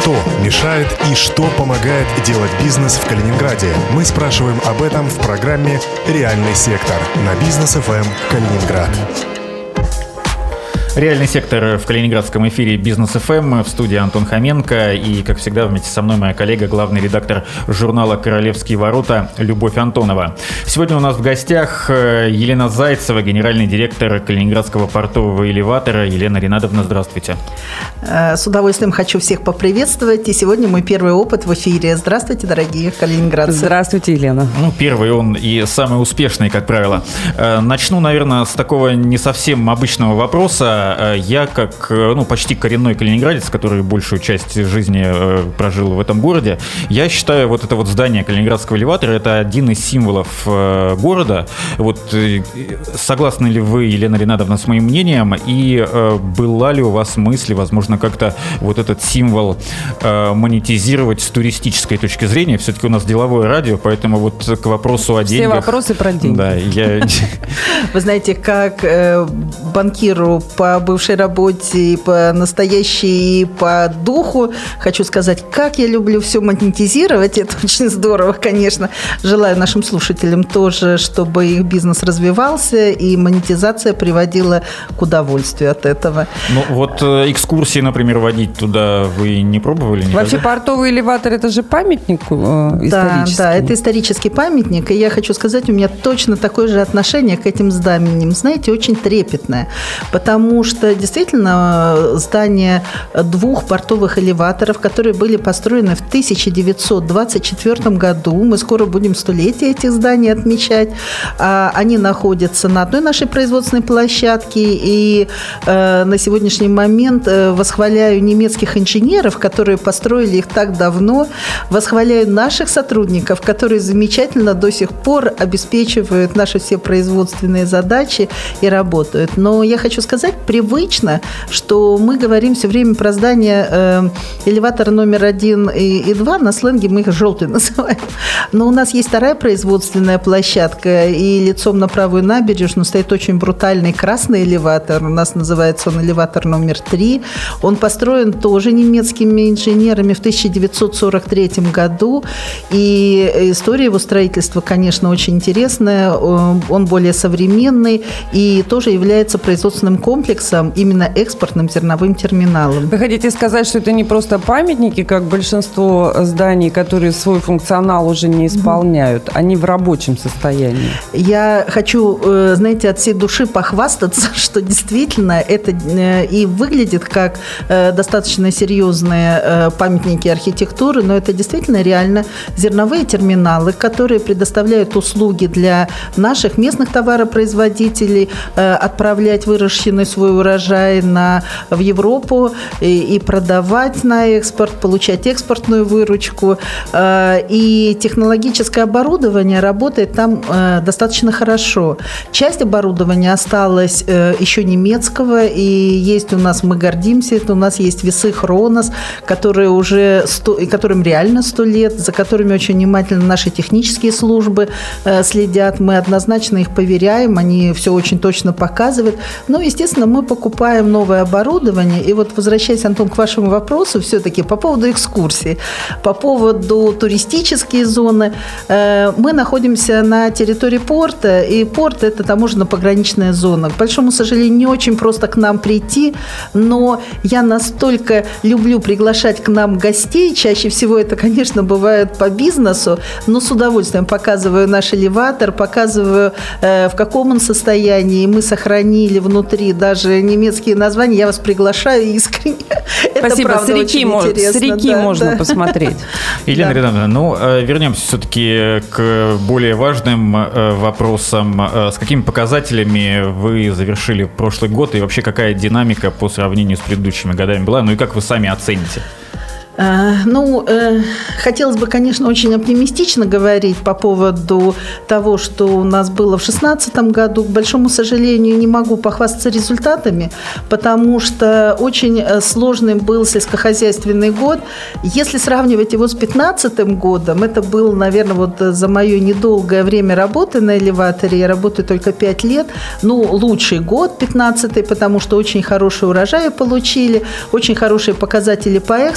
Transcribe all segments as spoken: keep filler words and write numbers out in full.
Что мешает и что помогает делать бизнес в Калининграде? Мы спрашиваем об этом в программе «Реальный сектор» на Бизнес эф эм Калининград. Реальный сектор в калининградском эфире Бизнес эф эм, в студии Антон Хоменко. И, как всегда, вместе со мной моя коллега, главный редактор журнала «Королевские ворота» Любовь Антонова. Сегодня у нас в гостях Елена Зайцева, генеральный директор Калининградского портового элеватора. Елена Ринадовна, здравствуйте. С удовольствием хочу всех поприветствовать. И сегодня мой первый опыт в эфире. Здравствуйте, дорогие калининградцы. Здравствуйте, Елена. Ну, первый он и самый успешный, как правило. Начну, наверное, с такого не совсем обычного вопроса. Я, как ну, почти коренной калининградец, который большую часть жизни прожил в этом городе, я считаю, вот это вот здание Калининградского элеватора — это один из символов города. Вот согласны ли вы, Елена Ринадовна, с моим мнением? И была ли у вас мысль, возможно, как-то вот этот символ монетизировать с туристической точки зрения? Все-таки у нас деловое радио, поэтому вот к вопросу о деньгах... Все вопросы про деньги. Да, я... Вы знаете, как банкиру по бывшей работе, и по настоящей, и по духу, хочу сказать, как я люблю все монетизировать. Это очень здорово, конечно. Желаю нашим слушателям тоже, чтобы их бизнес развивался, и монетизация приводила к удовольствию от этого. Ну, вот экскурсии, например, водить туда вы не пробовали никогда? Вообще портовый элеватор — это же памятник э, исторический. Да, да, это исторический памятник, и я хочу сказать, у меня точно такое же отношение к этим зданиям, знаете, очень трепетное, потому что действительно здание двух портовых элеваторов, которые были построены в тысяча девятьсот двадцать четвёртом году, мы скоро будем столетие этих зданий отмечать, они находятся на одной нашей производственной площадке, и на сегодняшний момент восхваляю немецких инженеров, которые построили их так давно, восхваляю наших сотрудников, которые замечательно до сих пор обеспечивают наши все производственные задачи и работают. Но я хочу сказать, привычно, что мы говорим все время про здание э, элеватора номер один и, и два, на сленге мы их желтый называем. Но у нас есть вторая производственная площадка, и лицом на правую набережную стоит очень брутальный красный элеватор. У нас называется он элеватор номер три. Он построен тоже немецкими инженерами в тысяча девятьсот сорок третьем году. И история его строительства, конечно, очень интересная. Он более современный и тоже является производственным комплексом, именно экспортным зерновым терминалом. Вы хотите сказать, что это не просто памятники, как большинство зданий, которые свой функционал уже не исполняют, mm-hmm. они в рабочем состоянии? Я хочу, знаете, от всей души похвастаться, что действительно это и выглядит как достаточно серьезные памятники архитектуры, но это действительно реально зерновые терминалы, которые предоставляют услуги для наших местных товаропроизводителей отправлять выращенный свой урожай на, в Европу и, и продавать на экспорт, получать экспортную выручку. И технологическое оборудование работает там достаточно хорошо. Часть оборудования осталась еще немецкого, и есть у нас, мы гордимся, это у нас есть весы Хронос, которые уже сто, которым реально сто лет, за которыми очень внимательно наши технические службы следят. Мы однозначно их проверяем, они все очень точно показывают. Ну, естественно, мы покупаем новое оборудование. И вот, возвращаясь, Антон, к вашему вопросу, все-таки по поводу экскурсий, по поводу туристические зоны, мы находимся на территории порта, и порт – это таможенно-пограничная зона. К большому сожалению, не очень просто к нам прийти, но я настолько люблю приглашать к нам гостей, чаще всего это, конечно, бывает по бизнесу, но с удовольствием показываю наш элеватор, показываю, в каком он состоянии, мы сохранили внутри даже немецкие названия, я вас приглашаю искренне. Спасибо, это, правда, с реки, мо- с реки да, можно да. посмотреть. Елена да. Ринадовна, ну, вернемся все-таки к более важным вопросам. С какими показателями вы завершили прошлый год и вообще какая динамика по сравнению с предыдущими годами была? Ну и как вы сами оцените? Ну, хотелось бы, конечно, очень оптимистично говорить по поводу того, что у нас было в две тысячи шестнадцатом году. К большому сожалению, не могу похвастаться результатами, потому что очень сложным был сельскохозяйственный год. Если сравнивать его с две тысячи пятнадцатым годом, это был, наверное, вот за мое недолгое время работы на элеваторе, я работаю только пять лет, ну, лучший год пятнадцатый, потому что очень хорошие урожаи получили, очень хорошие показатели по экспорту.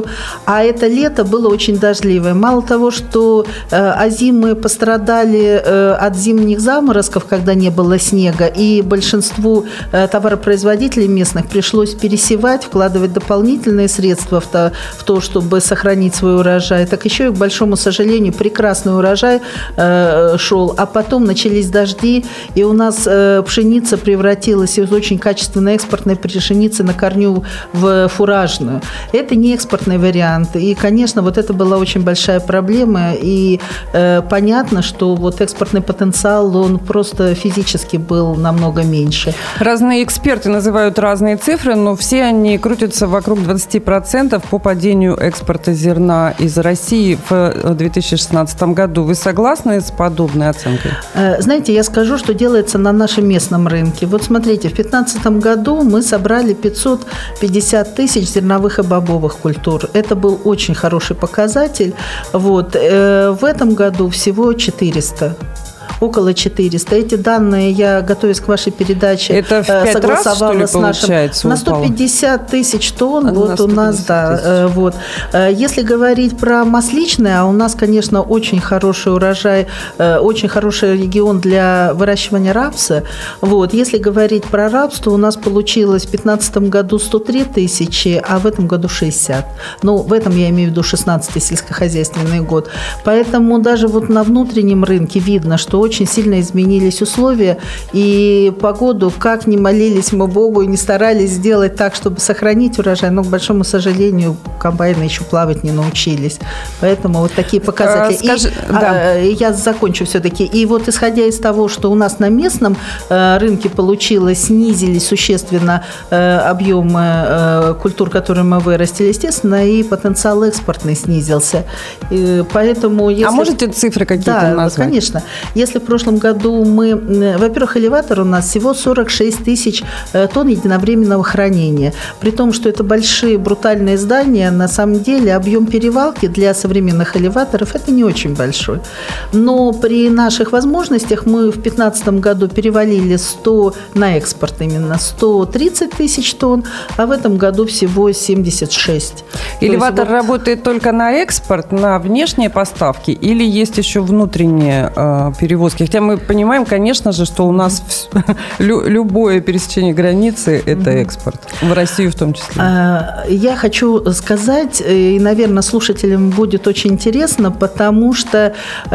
а это лето было очень дождливое. Мало того, что э, озимы пострадали э, от зимних заморозков, когда не было снега, и большинству э, товаропроизводителей местных пришлось пересевать, вкладывать дополнительные средства в то, в то, чтобы сохранить свой урожай, так еще и, к большому сожалению, прекрасный урожай э, шел, а потом начались дожди, и у нас э, пшеница превратилась из очень качественной экспортной пшеницы на корню в фуражную. Это не экспортный вариант, и, конечно, вот это была очень большая проблема, и э, понятно, что вот экспортный потенциал, он просто физически был намного меньше. Разные эксперты называют разные цифры, но все они крутятся вокруг двадцать процентов по падению экспорта зерна из России в две тысячи шестнадцатом году. Вы согласны с подобной оценкой? Знаете, я скажу, что делается на нашем местном рынке. Вот смотрите, в две тысячи пятнадцатом году мы собрали пятьсот пятьдесят тысяч зерновых и бобовых культур. Это был очень хороший показатель. Вот. В этом году всего четыреста. Около четыреста. Эти данные я, готовясь к вашей передаче, это в пять согласовала раз, что ли, с нашим. На сто пятьдесят тысяч тонн. А вот у нас, да. Вот. Если говорить про масличное, а у нас, конечно, очень хороший урожай, очень хороший регион для выращивания рапса. Вот. Если говорить про рапс, то у нас получилось в две тысячи пятнадцатом году сто три тысячи, а в этом году шестьдесят. Ну, в этом я имею в виду шестнадцатый сельскохозяйственный год. Поэтому даже вот на внутреннем рынке видно, что очень сильно изменились условия, и погоду, как ни молились мы Богу и не старались сделать так, чтобы сохранить урожай, но, к большому сожалению, комбайны еще плавать не научились. Поэтому вот такие показатели. А, скажи, и, да. а, я закончу все-таки. И вот исходя из того, что у нас на местном э, рынке получилось, снизились существенно э, объемы э, культур, которые мы вырастили, естественно, и потенциал экспортный снизился. И поэтому, если... А можете цифры какие-то да, назвать? Да, конечно. Если в прошлом году мы, во-первых, элеватор у нас всего сорок шесть тысяч тонн единовременного хранения. При том, что это большие брутальные здания, на самом деле объем перевалки для современных элеваторов это не очень большой. Но при наших возможностях мы в две тысячи пятнадцатом году перевалили сто на экспорт именно сто тридцать тысяч тонн, а в этом году всего семьдесят шесть. Элеватор вот... работает только на экспорт, на внешние поставки или есть еще внутренние э, перевозки? Хотя мы понимаем, конечно же, что у нас mm-hmm. любое пересечение границы – это mm-hmm. экспорт. В Россию в том числе. Я хочу сказать, и, наверное, слушателям будет очень интересно, потому что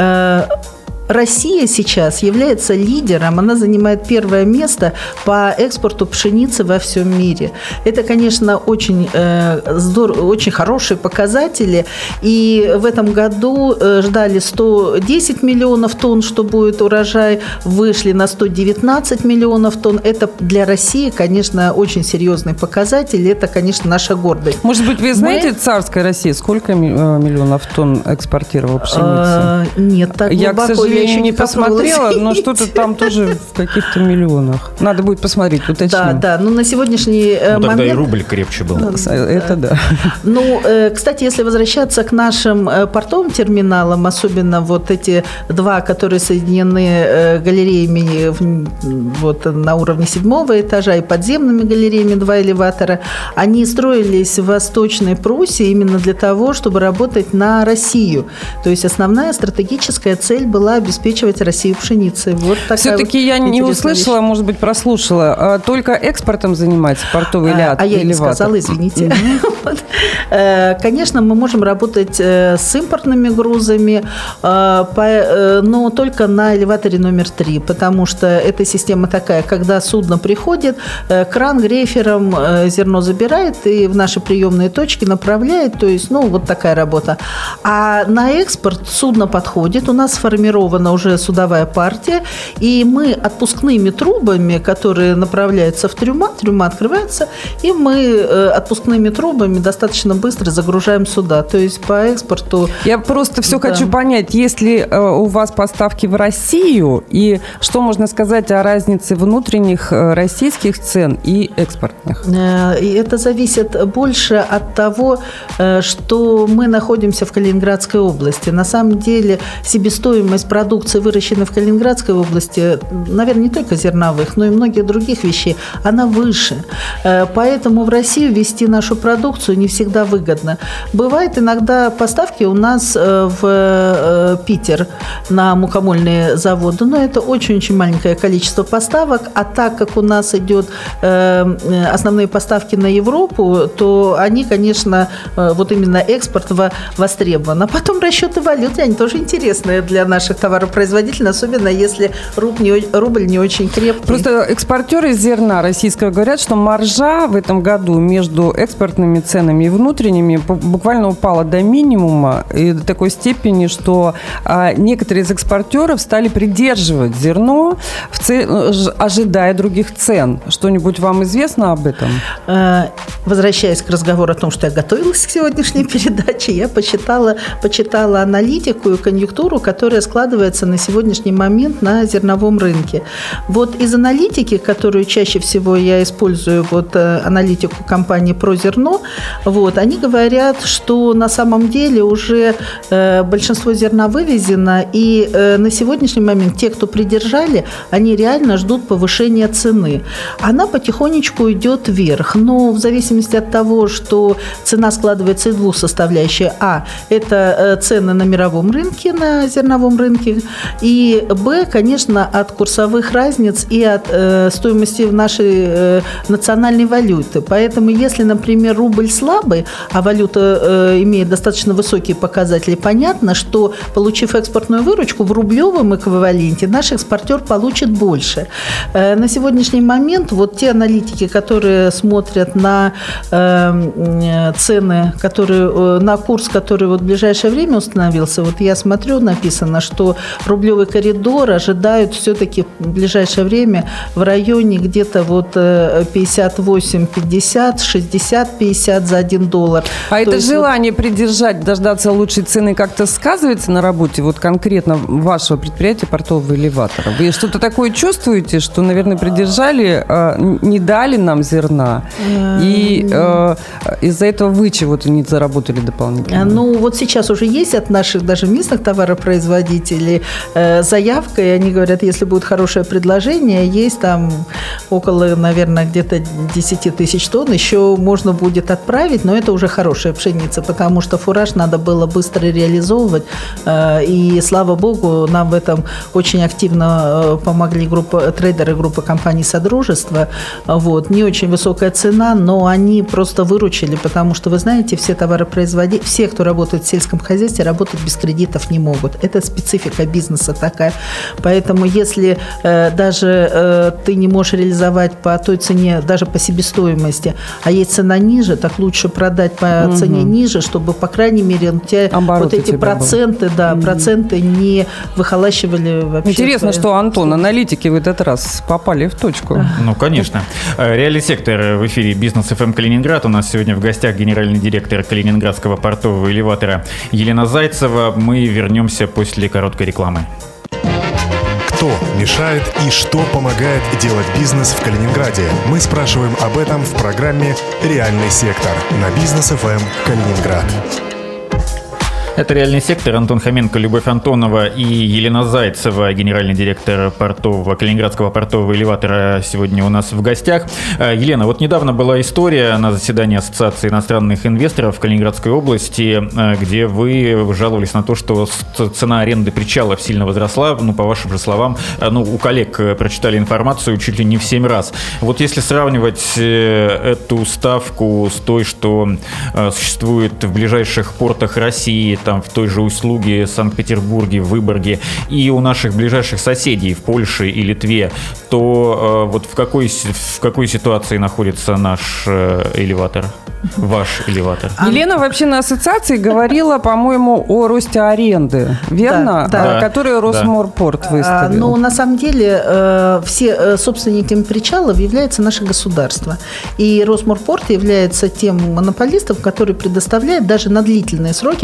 Россия сейчас является лидером, она занимает первое место по экспорту пшеницы во всем мире. Это, конечно, очень, э, здорово, очень хорошие показатели. И в этом году ждали сто десять миллионов тонн, что будет урожай, вышли на сто девятнадцать миллионов тонн. Это для России, конечно, очень серьезный показатель. Это, конечно, наша гордость. Может быть, вы знаете, Мы... царская Россия сколько миллионов тонн экспортировала пшеницы? Нет, так Я, глубоко. К сожалению, Я еще не посмотрела, но что-то там тоже в каких-то миллионах. Надо будет посмотреть, уточнить. Да, да. Но на сегодняшний ну, момент... тогда и рубль крепче был. Это да. Ну, кстати, если возвращаться к нашим портовым терминалам, особенно вот эти два, которые соединены галереями вот, на уровне седьмого этажа и подземными галереями, два элеватора, они строились в Восточной Пруссии именно для того, чтобы работать на Россию. То есть основная стратегическая цель была обеспечивать Россию пшеницей. Вот Все-таки вот я не услышала, вещь. Может быть, прослушала. Только экспортом занимается портовый элеватор? А, а я не сказала, извините. Конечно, мы можем работать с импортными грузами, но только на элеваторе номер три, потому что эта система такая, когда судно приходит, кран грейфером зерно забирает и в наши приемные точки направляет, то есть, ну, вот такая работа. А на экспорт судно подходит, у нас сформирована уже судовая партия, и мы отпускными трубами, которые направляются в трюма, трюма открывается, и мы отпускными трубами достаточно быстро загружаем суда. То есть по экспорту... Я просто все да. хочу понять, есть ли у вас поставки в Россию, и что можно сказать о разнице внутренних российских цен и экспортных? И это зависит больше от того, что мы находимся в Калининградской области. На самом деле себестоимость продукции продукции, выращенной в Калининградской области, наверное, не только зерновых, но и многих других вещей, она выше. Поэтому в Россию везти нашу продукцию не всегда выгодно. Бывает иногда поставки у нас в Питер на мукомольные заводы, но это очень-очень маленькое количество поставок, а так как у нас идет основные поставки на Европу, то они, конечно, вот именно экспорт востребован. А потом расчеты валюты, они тоже интересные для наших товаропроизводителей, особенно если рубль не, рубль не очень крепкий. Просто экспортеры зерна российского говорят, что маржа в этом году между экспортными ценами и внутренними буквально упала до минимума и до такой степени, что а, некоторые из экспортеров стали придерживать зерно, в цел, ожидая других цен. Что-нибудь вам известно об этом? Возвращаясь к разговору о том, что я готовилась к сегодняшней передаче, я почитала, почитала аналитику и конъюнктуру, которая складывается на сегодняшний момент на зерновом рынке. Вот из аналитики, которую чаще всего я использую, вот аналитику компании «Прозерно», вот, они говорят, что на самом деле уже э, большинство зерна вывезено, и э, на сегодняшний момент те, кто придержали, они реально ждут повышения цены. Она потихонечку идет вверх, но в зависимости от того, что цена складывается из двух составляющих. А, это цены на мировом рынке, на зерновом рынке, и Б, конечно, от курсовых разниц и от э, стоимости нашей э, национальной валюты. Поэтому, если, например, рубль слабый, а валюта э, имеет достаточно высокие показатели, понятно, что, получив экспортную выручку в рублевом эквиваленте, наш экспортер получит больше. Э, на сегодняшний момент вот те аналитики, которые смотрят на э, цены, которые, э, на курс, который вот в ближайшее время установился, вот я смотрю, написано, что рублевый коридор ожидают все-таки в ближайшее время в районе где-то вот пятьдесят восемь пятьдесят, шестьдесят пятьдесят за один доллар. А То это есть желание вот придержать, дождаться лучшей цены как-то сказывается на работе вот конкретно вашего предприятия портового элеватора? Вы что-то такое чувствуете, что, наверное, придержали, не дали нам зерна, и э, из-за этого вы чего-то не заработали дополнительно? Ну, вот сейчас уже есть от наших даже местных товаропроизводителей э, заявка, и они говорят, если будет хорошее предложение, есть там около, наверное, где-то десять тысяч тонн, еще можно будет отправить, но это уже хорошая пшеница, потому что фураж надо было быстро реализовывать, э, и, слава богу, нам в этом очень активно э, помогли группа, трейдеры группы компаний Содружества. Вот. Не очень высокая цена, но они просто выручили, потому что, вы знаете, все товаропроизводители, все, кто работает в сельском хозяйстве, работать без кредитов не могут. Это специфика бизнеса такая. Поэтому, если э, даже э, ты не можешь реализовать по той цене, даже по себестоимости, а есть цена ниже, так лучше продать по угу. цене ниже, чтобы, по крайней мере, у тебя Оборот вот эти проценты, был. да, угу. проценты не выхолащивали вообще. Интересно, свои... что, Антон, аналитики в этот раз попали в точку. Ну, конечно. Реальный сектор в эфире «Бизнес эф эм Калининград». У нас сегодня в гостях генеральный директор Калининградского портового элеватора Елена Зайцева. Мы вернемся после короткой рекламы. Кто мешает и что помогает делать бизнес в Калининграде? Мы спрашиваем об этом в программе «Реальный сектор» на Бизнес эф эм Калининград. Это «Реальный сектор». Антон Хоменко, Любовь Антонова и Елена Зайцева, генеральный директор портового, Калининградского портового элеватора, сегодня у нас в гостях. Елена, вот недавно была история на заседании Ассоциации иностранных инвесторов в Калининградской области, где вы жаловались на то, что цена аренды причалов сильно возросла. Ну, по вашим же словам, ну, у коллег прочитали информацию чуть ли не в семь раз. Вот если сравнивать эту ставку с той, что существует в ближайших портах России, там в той же Услуге, Санкт-Петербурге, Выборге и у наших ближайших соседей в Польше и Литве, то э, вот в какой, в какой ситуации находится наш э, элеватор? Ваш элеватор. Елена вообще на ассоциации говорила, по-моему, о росте аренды, верно? Да, да. Которую Росморпорт да. выставил. Ну, на самом деле, э, все собственниками причалов является наше государство. И Росморпорт является тем монополистом, который предоставляет даже на длительные сроки, там на сорок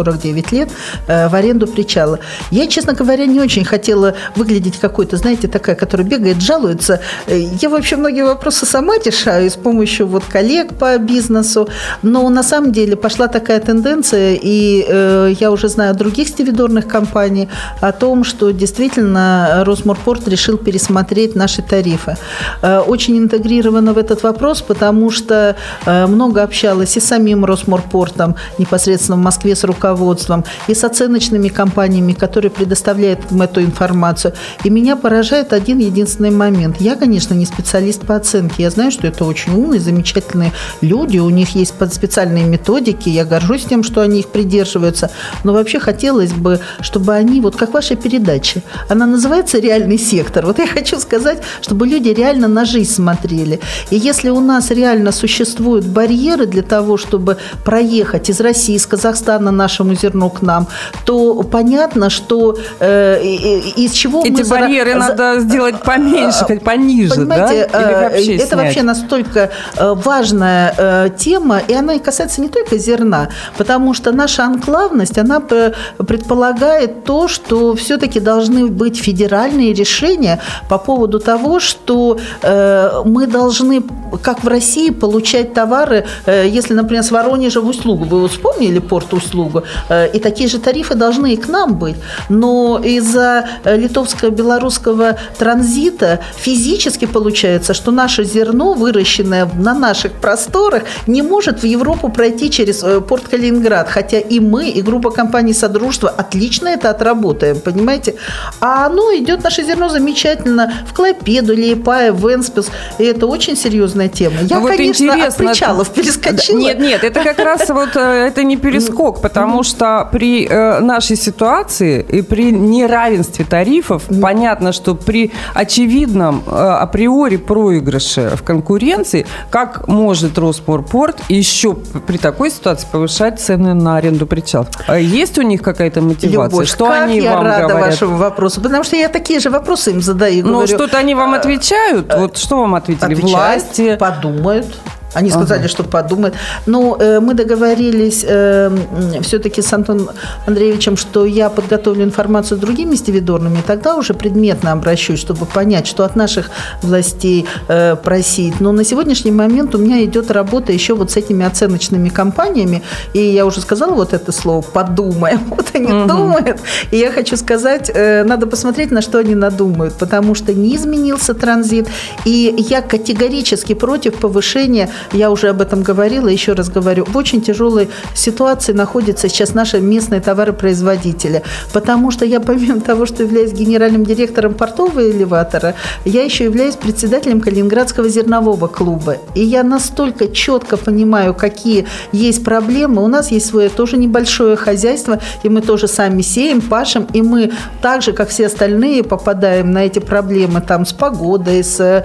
сорок девять лет в аренду причала. Я, честно говоря, не очень хотела выглядеть какой-то, знаете, такая, которая бегает, жалуется. Я вообще многие вопросы сама решаю с помощью вот коллег по бизнесу, но на самом деле пошла такая тенденция, и э, я уже знаю других стивидорных компаний о том, что действительно Росморпорт решил пересмотреть наши тарифы. Э, очень интегрирована в этот вопрос, потому что э, много общалась и с самим Росморпортом, непосредственно в Москве с руководством, и с оценочными компаниями, которые предоставляют им эту информацию. И меня поражает один единственный момент. Я, конечно, не специалист по оценке. Я знаю, что это очень умные, замечательные люди, у них есть специальные методики, я горжусь тем, что они их придерживаются, но вообще хотелось бы, чтобы они, вот как ваша передача, она называется «Реальный сектор». Вот я хочу сказать, чтобы люди реально на жизнь смотрели. И если у нас реально существуют барьеры для того, чтобы проехать из России, из Казахстана нашему зерну к нам, то понятно, что э, из чего эти мы... Эти барьеры за... надо сделать поменьше, а, пониже, понимаете, да? Или вообще это снять? Вообще настолько важная э, тема, и она и касается не только зерна, потому что наша анклавность, она предполагает то, что все-таки должны быть федеральные решения по поводу того, что э, мы должны, как в России, получать товары, э, если, например, с Воронежа в Усть-Лугу, вы вспомнили порт Усть-Лугу, э, и такие же тарифы должны и к нам быть, но из-за литовско-белорусского транзита физически получается, что наше зерно, выращенное на наших просторах, не может в Европу пройти через порт Калининград, хотя и мы, и группа компаний Содружества отлично это отработаем, понимаете? А оно идет, наше зерно, замечательно в Клайпеду, Лиепая, Венспилс, и это очень серьезная тема. Я, ну, вот конечно, от причалов перескочила. Нет, нет, это как раз вот это не перескок, потому что при нашей ситуации и при неравенстве тарифов понятно, что при очевидном априори проигрыше в конкуренции, как может Росморпорт еще при такой ситуации повышать цены на аренду причалов? Есть у них какая-то мотивация? Любовь, что как они я вам рада говорят? вашему вопросу, потому что я такие же вопросы им задаю. Но говорю, что-то они вам отвечают? Вот что вам ответили? Отвечают, Власти? Подумают. Они сказали, ага. что подумают. Но э, мы договорились э, все-таки с Антоном Андреевичем, что я подготовлю информацию с другими стивидорными, и тогда уже предметно обращусь, чтобы понять, что от наших властей э, просить. Но на сегодняшний момент у меня идет работа еще вот с этими оценочными компаниями, и я уже сказала вот это слово «подумаем». Вот они угу. думают. И я хочу сказать, э, надо посмотреть, на что они надумают, потому что не изменился транзит, и я категорически против повышения. Я уже об этом говорила, еще раз говорю. В очень тяжелой ситуации находятся сейчас наши местные товаропроизводители, потому что я, помимо того, что являюсь генеральным директором портового элеватора, я еще являюсь председателем Калининградского зернового клуба. И я настолько четко понимаю, какие есть проблемы. У нас есть свое тоже небольшое хозяйство, и мы тоже сами сеем, пашем, и мы так же, как все остальные, попадаем на эти проблемы там, с погодой, с,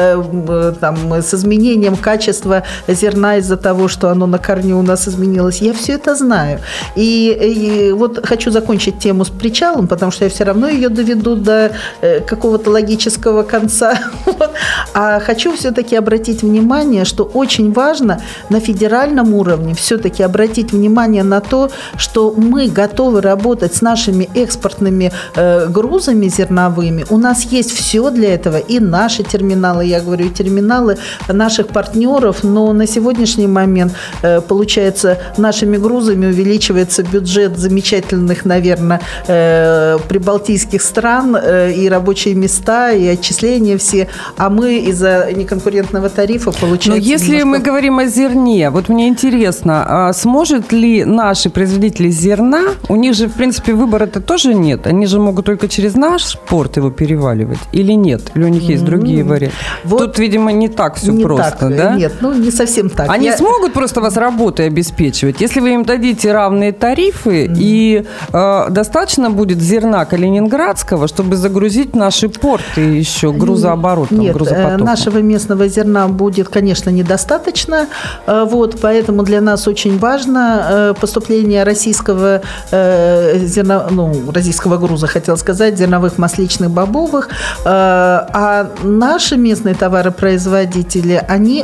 э, там, с изменением качества зерна из-за того, что оно на корню у нас изменилось. Я все это знаю. И, и вот хочу закончить тему с причалом, потому что я все равно ее доведу до э, какого-то логического конца. Вот. А хочу все-таки обратить внимание, что очень важно на федеральном уровне все-таки обратить внимание на то, что мы готовы работать с нашими экспортными э, грузами зерновыми. У нас есть все для этого. И наши терминалы, я говорю, и терминалы наших партнеров, но на сегодняшний момент, получается, нашими грузами увеличивается бюджет замечательных, наверное, прибалтийских стран, и рабочие места, и отчисления все, а мы из-за неконкурентного тарифа получаем... Но если немножко... мы говорим о зерне, вот мне интересно, а сможет ли наши производители зерна, у них же, в принципе, выбора-то тоже нет, они же могут только через наш порт его переваливать, или нет? Или у них есть mm-hmm. другие варианты? Вот тут, видимо, не так все не просто, так, да? Нет, ну не совсем так. Они Я... смогут просто вас работой обеспечивать, если вы им дадите равные тарифы, mm-hmm. и э, достаточно будет зерна калининградского, чтобы загрузить наши порты еще грузооборотом, Нет, грузопотоком? Нашего местного зерна будет, конечно, недостаточно, вот, поэтому для нас очень важно поступление российского э, зерна, ну, российского груза, хотел сказать, зерновых, масличных, бобовых, э, а наши местные товаропроизводители, они у нас, конечно,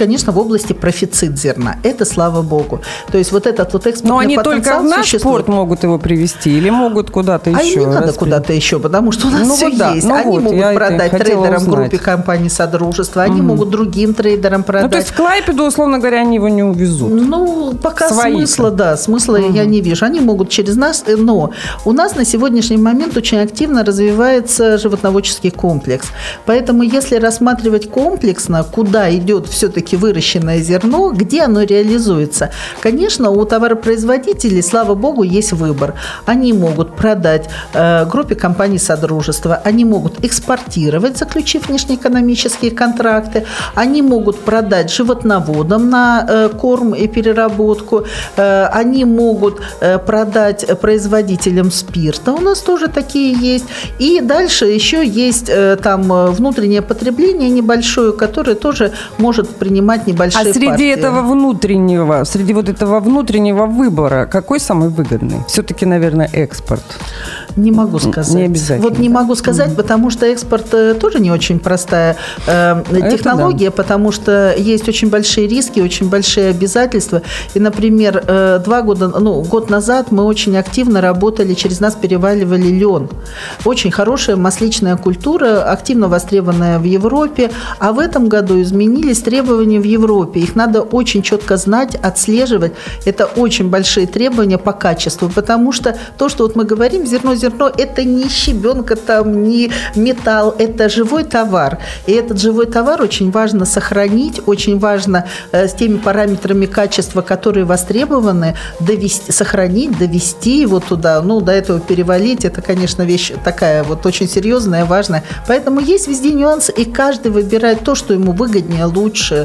конечно, в области профицит зерна. Это слава богу. То есть вот этот вот экспортный Но они потенциал только в наш существует. порт могут его привезти или могут куда-то А еще? им не надо распределить? куда-то еще, потому что у нас Ну все вот да, есть. ну Они вот, могут я это продать хотела трейдерам узнать. группе компаний Содружества, они могут другим трейдерам продать. Ну, то есть в Клайпеду, условно говоря, они его не увезут? Ну, пока Свои-то. смысла, да, смысла угу. я не вижу. Они могут через нас, но у нас на сегодняшний момент очень активно развивается животноводческий комплекс. Поэтому если рассматривать комплексно, куда идет все-таки выращенное зерно, где оно реализуется, конечно, у товаропроизводителей, слава богу, есть выбор. Они могут продать э, группе компаний Содружества, они могут экспортировать, заключив внешнеэкономические контракты, они могут продать животноводам на э, корм и переработку, э, они могут э, продать производителям спирта, у нас тоже такие есть. И дальше еще есть э, там внутреннее потребление небольшое, которое тоже может принимать небольшие партии. А среди партии. этого внутреннего, среди вот этого внутреннего выбора, какой самый выгодный? Все-таки, наверное, экспорт. Не могу сказать. Не обязательно. Вот не могу сказать, mm-hmm. потому что экспорт тоже не очень простая э, технология, да. потому что есть очень большие риски, очень большие обязательства. И, например, э, два года, ну, год назад мы очень активно работали, через нас переваливали лен. Очень хорошая масличная культура, активно востребованная в Европе. А в этом году изменились требования в Европе. Их надо очень четко знать, отслеживать. Это очень большие требования по качеству, потому что то, что вот мы говорим, зерно, зерно, это не щебенка, там, не металл, это живой товар. И этот живой товар очень важно сохранить, очень важно э, с теми параметрами качества, которые востребованы, довести, сохранить, довести его туда, ну, до этого перевалить. Это, конечно, вещь такая вот очень серьезная, важная. Поэтому есть везде нюансы, и каждый выбирает то, что ему выгоднее, лучше.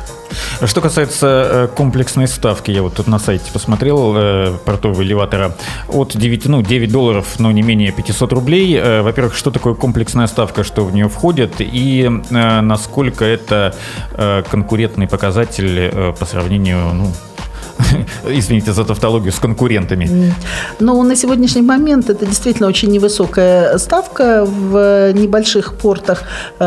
Что касается э, комплексной ставки, я вот тут на сайте посмотрел, э, портового элеватора, от девяти, ну, девять долларов, но не менее пятьсот рублей. Э, во-первых, что такое комплексная ставка, что в нее входит, и э, насколько это э, конкурентный показатель э, по сравнению, ну, извините за тавтологию, с конкурентами? Ну, на сегодняшний момент это действительно очень невысокая ставка в небольших портах.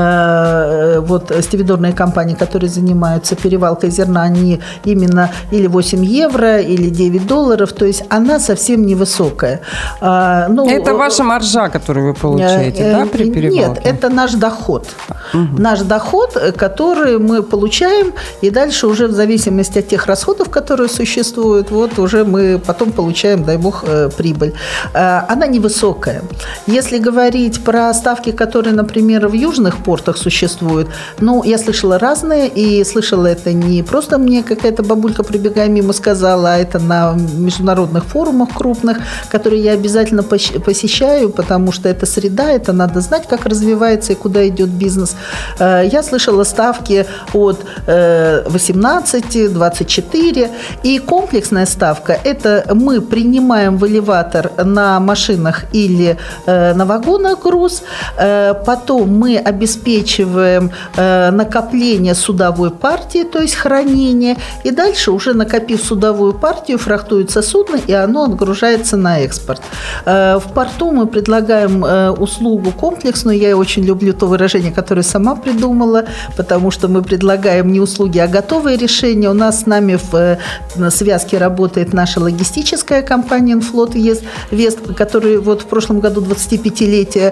Вот стивидорные компании, которые занимаются перевалкой зерна, они именно или восемь евро, или девять долларов, то есть она совсем невысокая. Ну, это ваша маржа, которую вы получаете, э, да, при перевалке? Нет, это наш доход. Угу. Наш доход, который мы получаем, и дальше уже в зависимости от тех расходов, которые существуют, вот уже мы потом получаем, дай бог, прибыль. Она невысокая. Если говорить про ставки, которые, например, в южных портах существуют, ну, я слышала разные, и слышала это не просто мне какая-то бабулька, пробегая мимо, сказала, а это на международных форумах крупных, которые я обязательно посещаю, потому что это среда, это надо знать, как развивается и куда идет бизнес. Я слышала ставки от восемнадцать, двадцать четыре, и комплексная ставка – это мы принимаем в элеватор на машинах или э, на вагонах груз, э, потом мы обеспечиваем э, накопление судовой партии, то есть хранение, и дальше уже накопив судовую партию, фрахтуется судно, и оно отгружается на экспорт. Э, в порту мы предлагаем э, услугу комплексную, я очень люблю то выражение, которое сама придумала, потому что мы предлагаем не услуги, а готовые решения. У нас с нами в на связке работает наша логистическая компания «Инфлот Вест», которую вот в прошлом году двадцатипятилетие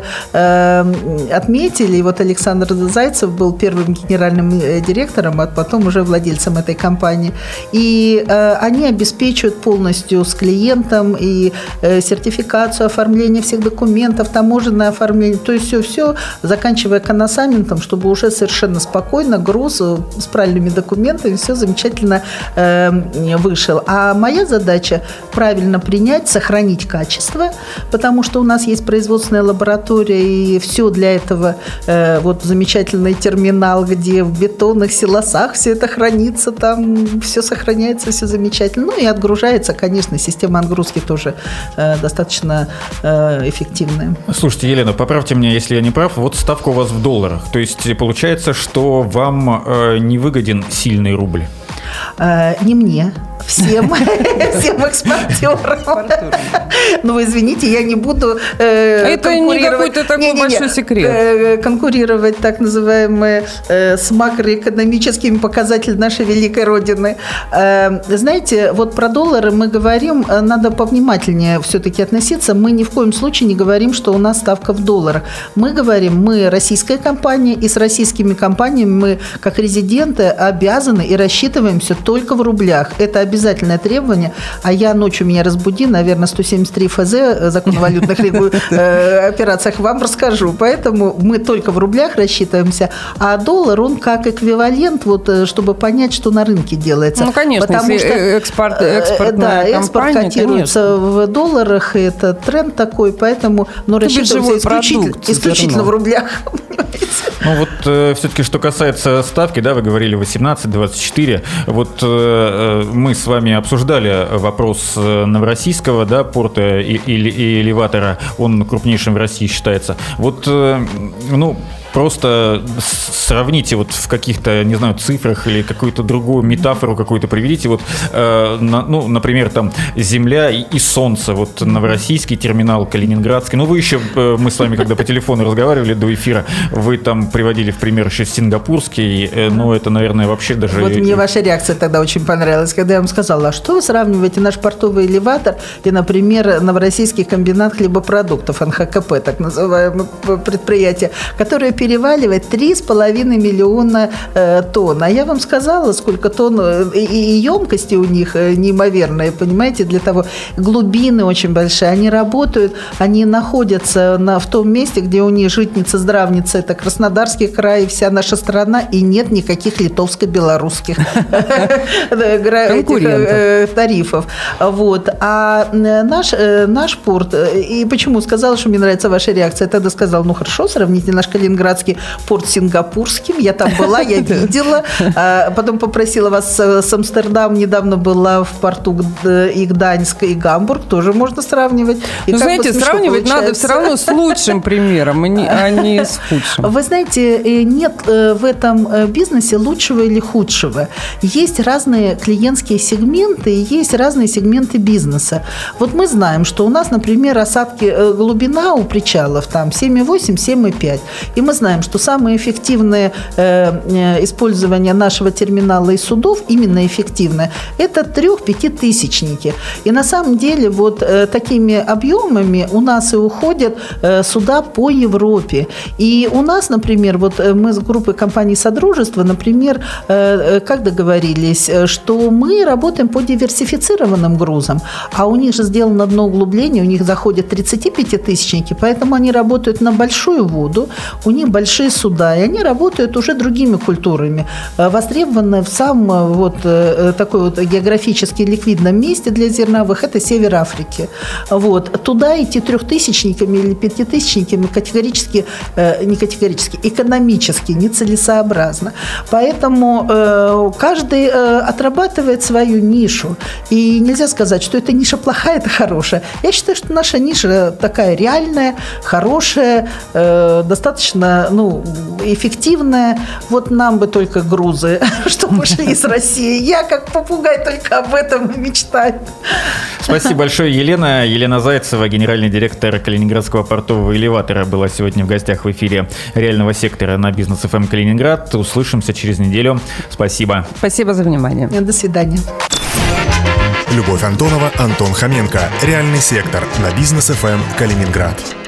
э, отметили. И вот Александр Зайцев был первым генеральным директором, а потом уже владельцем этой компании. И э, они обеспечивают полностью с клиентом и э, сертификацию, оформление всех документов, таможенное оформление, то есть все-все, заканчивая коносаментом, чтобы уже совершенно спокойно груз с правильными документами, все замечательно э, вышел. А моя задача правильно принять, сохранить качество, потому что у нас есть производственная лаборатория, и все для этого, э, вот замечательный терминал, где в бетонных силосах все это хранится, там все сохраняется, все замечательно. Ну и отгружается, конечно, система отгрузки тоже э, достаточно э, эффективная. Слушайте, Елена, поправьте меня, если я не прав, вот ставка у вас в долларах, то есть получается, что вам э, не выгоден сильный рубль? Не мне, всем, всем экспортерам. Ну, вы извините, я не буду э, Это не какой-то такой не, не, большой не, секрет. Э, конкурировать, так называемые, э, с макроэкономическими показателями нашей великой Родины. Э, знаете, вот про доллары мы говорим, надо повнимательнее все-таки относиться. Мы ни в коем случае не говорим, что у нас ставка в долларах. Мы говорим, мы российская компания, и с российскими компаниями мы, как резиденты, обязаны и рассчитываемся только в рублях. Это обязательное требование. А я ночью меня разбуди, наверное, сто семьдесят три эф зэ, закон о валютных операциях, вам расскажу. Поэтому мы только в рублях рассчитываемся. А доллар, он как эквивалент, вот, чтобы понять, что на рынке делается. Ну, конечно, потому если что, экспорт, экспортная да, экспорт компания, котируется конечно. В долларах, это тренд такой, поэтому ну, рассчитываемся исключительно, продукт, исключительно в рублях. Ну вот э, все-таки, что касается ставки, да, вы говорили восемнадцать двадцать четыре. Вот э, мы с вами обсуждали вопрос Новороссийского, да, порта и, и, и элеватора. Он крупнейшим в России считается. Вот, э, ну, просто сравните вот в каких-то, не знаю, цифрах или какую-то другую метафору какую-то приведите. Вот, э, на, ну, например, там Земля и, и Солнце. Вот Новороссийский терминал, Калининградский. Ну, вы еще, э, мы с вами, когда по телефону разговаривали до эфира, вы там приводили в пример еще Сингапурский. Э, ну, это, наверное, вообще даже... Вот мне ваша реакция тогда очень понравилась, когда я вам сказала, а что вы сравниваете наш портовый элеватор и, например, Новороссийский комбинат хлебопродуктов, эн ха ка пэ, так называемое предприятие, которое переваливает три с половиной миллиона э, тонн. А я вам сказала, сколько тонн, и, и емкости у них неимоверные, понимаете, для того. Глубины очень большие. Они работают, они находятся на, в том месте, где у них житница, здравница, это Краснодарский край, вся наша страна, и нет никаких литовско-белорусских тарифов. Вот. А наш, наш порт, и почему сказала, что мне нравится ваша реакция, я тогда сказала, ну хорошо, сравните наш Калининград порт с сингапурским. Я там была, я видела. Потом попросила вас с Амстердам. Недавно была в порту и Гданьск, и Гамбург. Тоже можно сравнивать. Ну, знаете, сравнивать надо все равно с лучшим примером, а не с худшим. Вы знаете, нет в этом бизнесе лучшего или худшего. Есть разные клиентские сегменты, и есть разные сегменты бизнеса. Вот мы знаем, что у нас, например, осадки, глубина у причалов там семь и восемь, семь и пять. И мы знаем, что самое эффективное э, использование нашего терминала и судов, именно эффективное, это трех-пятитысячники. И на самом деле вот э, такими объемами у нас и уходят э, суда по Европе. И у нас, например, вот мы с группой компаний Содружества, например, э, как договорились, что мы работаем по диверсифицированным грузам, а у них же сделано одно углубление, у них заходят тридцатипятитысячники, поэтому они работают на большую воду, у них большие суда, и они работают уже другими культурами, востребованные в самом вот такой вот географически ликвидном месте для зерновых, это север Африки. Вот. Туда идти трехтысячниками или пятитысячниками категорически, не категорически, экономически нецелесообразно. Поэтому каждый отрабатывает свою нишу. И нельзя сказать, что эта ниша плохая, это хорошая. Я считаю, что наша ниша такая реальная, хорошая, достаточно ну, эффективная. Вот нам бы только грузы, чтобы шли из России. Я, как попугай, только об этом и мечтаю. Спасибо большое, Елена. Елена Зайцева, генеральный директор Калининградского портового элеватора, была сегодня в гостях в эфире реального сектора на Бизнес эф эм Калининград. Услышимся через неделю. Спасибо. Спасибо за внимание. До свидания. Любовь Антонова, Антон Хоменко. Реальный сектор на Бизнес эф эм Калининград.